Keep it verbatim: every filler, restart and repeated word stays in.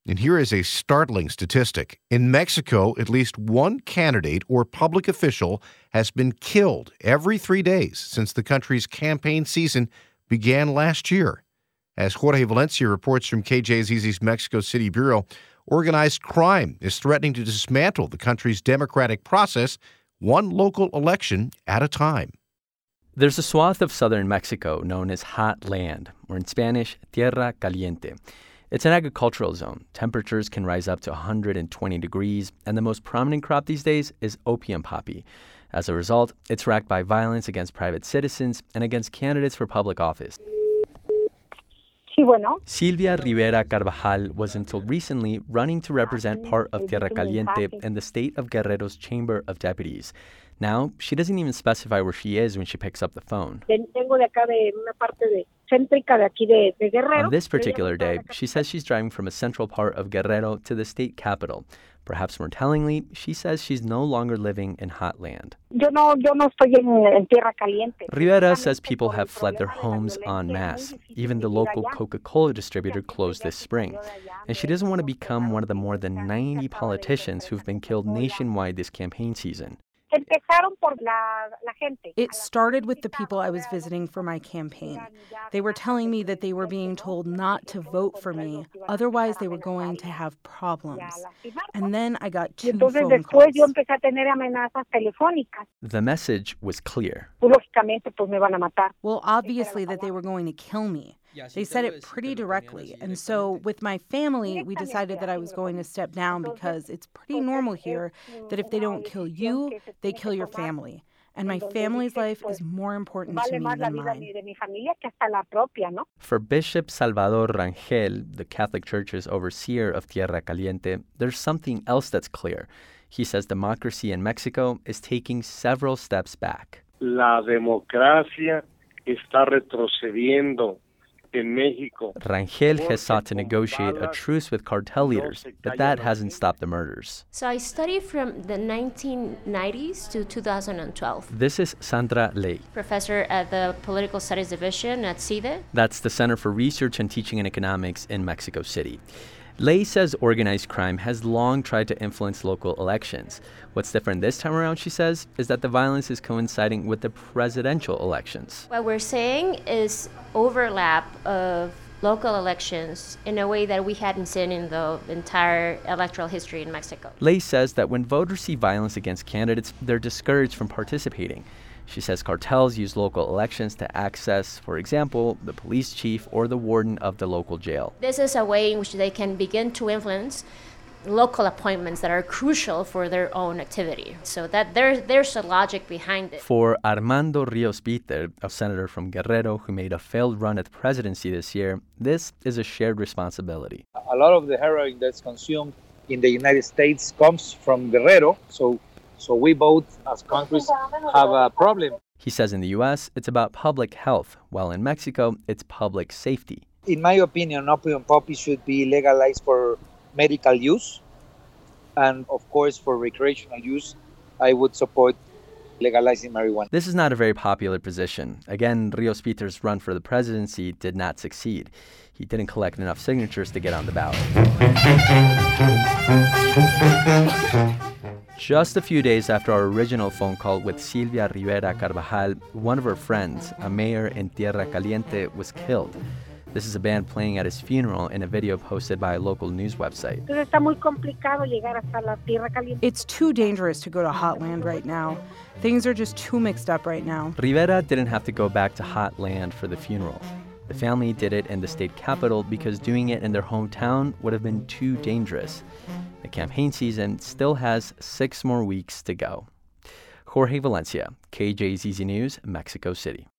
And here is a startling statistic. In Mexico, at least one candidate or public official has been killed every three days since the country's campaign season began last year. As Jorge Valencia reports from K J Z Z's Mexico City Bureau, organized crime is threatening to dismantle the country's democratic process, one local election at a time. There's a swath of southern Mexico known as hot land, or in Spanish, tierra caliente. It's an agricultural zone. Temperatures can rise up to one hundred twenty degrees, and the most prominent crop these days is opium poppy. As a result, it's racked by violence against private citizens and against candidates for public office. Sí, bueno. Silvia Rivera Carvajal was until recently running to represent part of Tierra Caliente in the state of Guerrero's Chamber of Deputies. Now, she doesn't even specify where she is when she picks up the phone. On this particular day, she says she's driving from a central part of Guerrero to the state capital. Perhaps more tellingly, she says she's no longer living in hot land. Rivera says people have fled their homes en masse. Even the local Coca-Cola distributor closed this spring. And she doesn't want to become one of the more than ninety politicians who've been killed nationwide this campaign season. It started with the people I was visiting for my campaign. They were telling me that they were being told not to vote for me, otherwise they were going to have problems. And then I got two phone calls. The message was clear. Well, obviously that they were going to kill me. They said it pretty directly. And so with my family, we decided that I was going to step down because it's pretty normal here that if they don't kill you, they kill your family. And my family's life is more important to me than mine. For Bishop Salvador Rangel, the Catholic Church's overseer of Tierra Caliente, there's something else that's clear. He says democracy in Mexico is taking several steps back. La democracia está retrocediendo. Rangel has sought to negotiate a truce with cartel leaders, but that hasn't stopped the murders. So I studied from the nineteen nineties to two thousand twelve. This is Sandra Ley, professor at the Political Studies Division at C I D E. That's the Center for Research and Teaching in Economics in Mexico City. Ley says organized crime has long tried to influence local elections. What's different this time around, she says, is that the violence is coinciding with the presidential elections. What we're saying is overlap of local elections in a way that we hadn't seen in the entire electoral history in Mexico. Ley says that when voters see violence against candidates, they're discouraged from participating. She says cartels use local elections to access, for example, the police chief or the warden of the local jail. This is a way in which they can begin to influence local appointments that are crucial for their own activity. So that there, there's a logic behind it. For Armando Rios Peter, a senator from Guerrero who made a failed run at the presidency this year, this is a shared responsibility. A lot of the heroin that's consumed in the United States comes from Guerrero, so So we both, as countries, have a problem. He says in the U S, it's about public health, while in Mexico, it's public safety. In my opinion, opium poppy should be legalized for medical use. And of course, for recreational use, I would support legalizing marijuana. This is not a very popular position. Again, Rios Peter's run for the presidency did not succeed. He didn't collect enough signatures to get on the ballot. Just a few days after our original phone call with Silvia Rivera Carvajal, one of her friends, a mayor in Tierra Caliente, was killed. This is a band playing at his funeral in a video posted by a local news website. It's too dangerous to go to hot land right now. Things are just too mixed up right now. Rivera didn't have to go back to hot land for the funeral. The family did it in the state capital because doing it in their hometown would have been too dangerous. The campaign season still has six more weeks to go. Jorge Valencia, K J Z Z News, Mexico City.